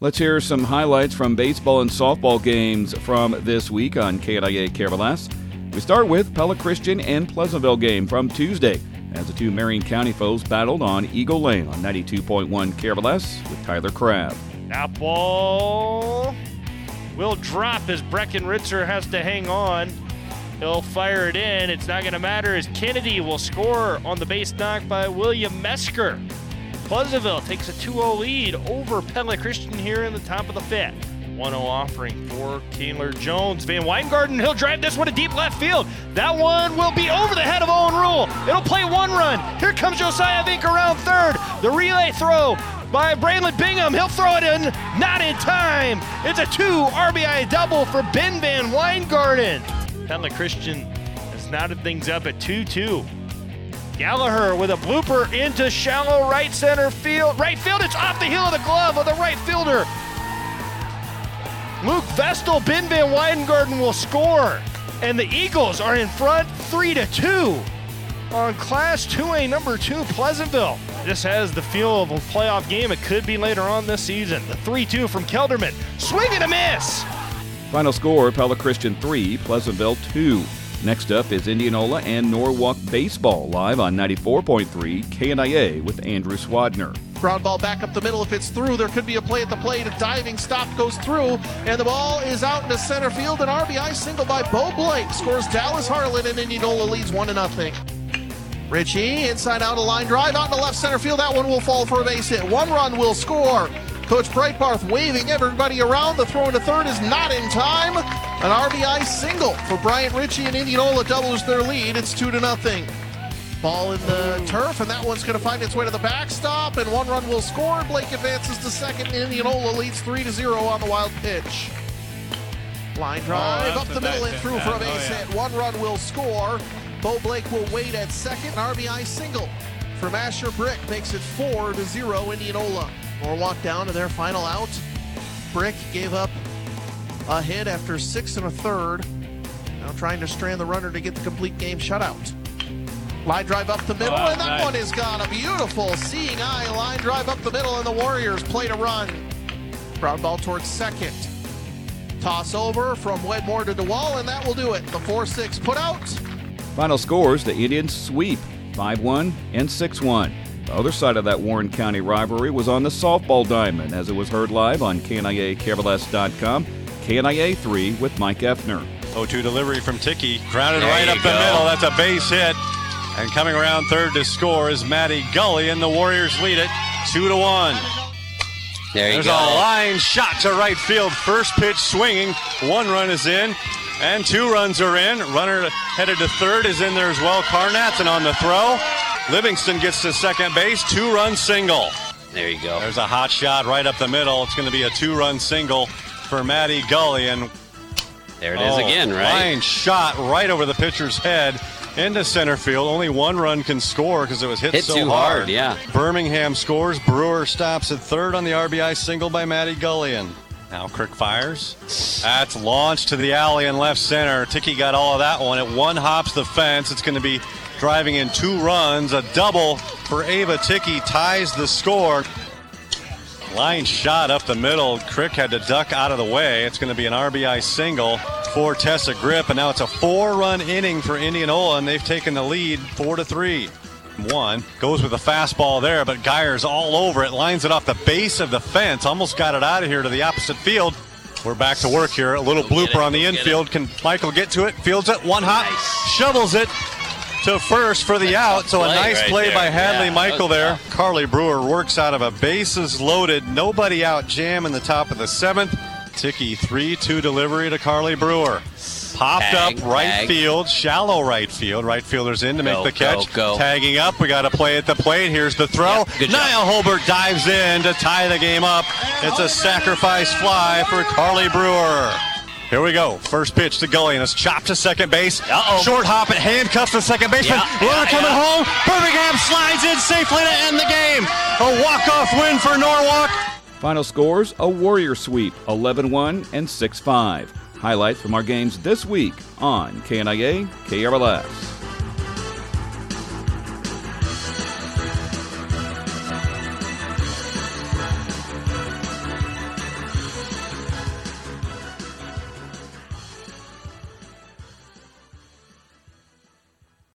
Let's hear some highlights from baseball and softball games from this week on KNIA KRLS. We start with Pella Christian and Pleasantville game from Tuesday as the two Marion County foes battled on Eagle Lane on 92.1 KRLS with Tyler Crabb. That ball will drop as Breckenridser has to hang on. He'll fire it in. It's not going to matter as Kennedy will score on the base knock by William Mesker. Pleasantville takes a 2-0 lead over Pella Christian here in the top of the fifth. 1-0 offering for Kaylor Jones. Van Weingarten, he'll drive this one to deep left field. That one will be over the head of Owen Rule. It'll play one run. Here comes Josiah Vink around third. The relay throw by Braylon Bingham. He'll throw it in, not in time. It's a 2 RBI double for Ben Van Weingarten. Pella Christian has knotted things up at 2-2. Gallagher with a blooper into shallow right center field. Right field, it's off the heel of the glove of the right fielder. Luke Vestal, Ben Van Weingarten will score. And the Eagles are in front 3-2 on Class 2A number 2 Pleasantville. This has the feel of a playoff game. It could be later on this season. The 3-2 from Kelderman. Swing and a miss. Final score, Pella Christian 3, Pleasantville 2. Next up is Indianola and Norwalk Baseball live on 94.3 KNIA with Andrew Swadner. Ground ball back up the middle. If it's through, there could be a play at the plate. A diving stop goes through, and the ball is out into center field. An RBI single by Bo Blake scores Dallas Harlan, and Indianola leads 1-0. Ritchie, inside out, a line drive out to left center field. That one will fall for a base hit. One run will score. Coach Breitbarth waving everybody around. The throw into third is not in time. An RBI single for Bryant Ritchie, and Indianola doubles their lead. It's 2-0. Ball in the turf, and that one's going to find its way to the backstop, and one run will score. Blake advances to second, and Indianola leads 3-0 on the wild pitch. Line drive up the middle and through for a base hit. One run will score. Bo Blake will wait at second. An RBI single from Asher Brick makes it 4-0 Indianola. Norwalk down to their final out. Brick gave up a hit after 6 1/3. Now trying to strand the runner to get the complete game shutout. Line drive up the middle, and that one is gone. A beautiful seeing eye line drive up the middle, and the Warriors play to run. Ground ball towards second. Toss over from Wedmore to DeWall, and that will do it. The 4-6 put out. Final scores, the Indians sweep 5-1 and 6-1. The other side of that Warren County rivalry was on the softball diamond as it was heard live on KNIAKRLS.com. KNIA 3 with Mike Effner. 0-2 delivery from Ticky. Grounded right up the middle. That's a base hit. And coming around third to score is Matty Gully, and the Warriors lead it 2-1. There's a line shot to right field. First pitch swinging. One run is in, and 2 runs are in. Runner headed to third is in there as well. Carnatson on the throw. Livingston gets to second base. 2-run single. There you go. There's a hot shot right up the middle. It's going to be a 2-run single for Matty Gully. And there it is again, right? Line shot right over the pitcher's head into center field. Only 1 run can score because it was hit so too hard. Yeah. Birmingham scores. Brewer stops at third on the RBI single by Matty Gullion. Now Crick fires. That's launched to the alley in left center. Ticky got all of that one. It one hops the fence. It's going to be driving in 2 runs. A double for Ava Ticky ties the score. Line shot up the middle. Crick had to duck out of the way. It's going to be an RBI single for Tessa Grip, and now it's a 4-run inning for Indianola, and they've taken the lead 4-3. One goes with a fastball there, but Geyer's all over it, lines it off the base of the fence, almost got it out of here to the opposite field. We're back to work here. A little blooper on the infield. Can Michael get to it? Fields it, one hop, shovels it to first for the out. So a nice play by Hadley Michael there. Carly Brewer works out of a bases loaded, nobody out jam in the top of the 7th. Ticky 3-2 delivery to Carly Brewer. Popped up right field, shallow right field. Right fielder's in to make the catch. Tagging up, we got a play at the plate. Here's the throw. Niall Holbert dives in to tie the game up. It's a sacrifice fly for Carly Brewer. Here we go. First pitch to Gully, and it's chopped to second base. Short hop, it handcuffs the second baseman. Runner coming home. Birmingham slides in safely to end the game. A walk-off win for Norwalk. Final scores, a Warrior sweep, 11-1 and 6-5. Highlights from our games this week on KNIA KRLS.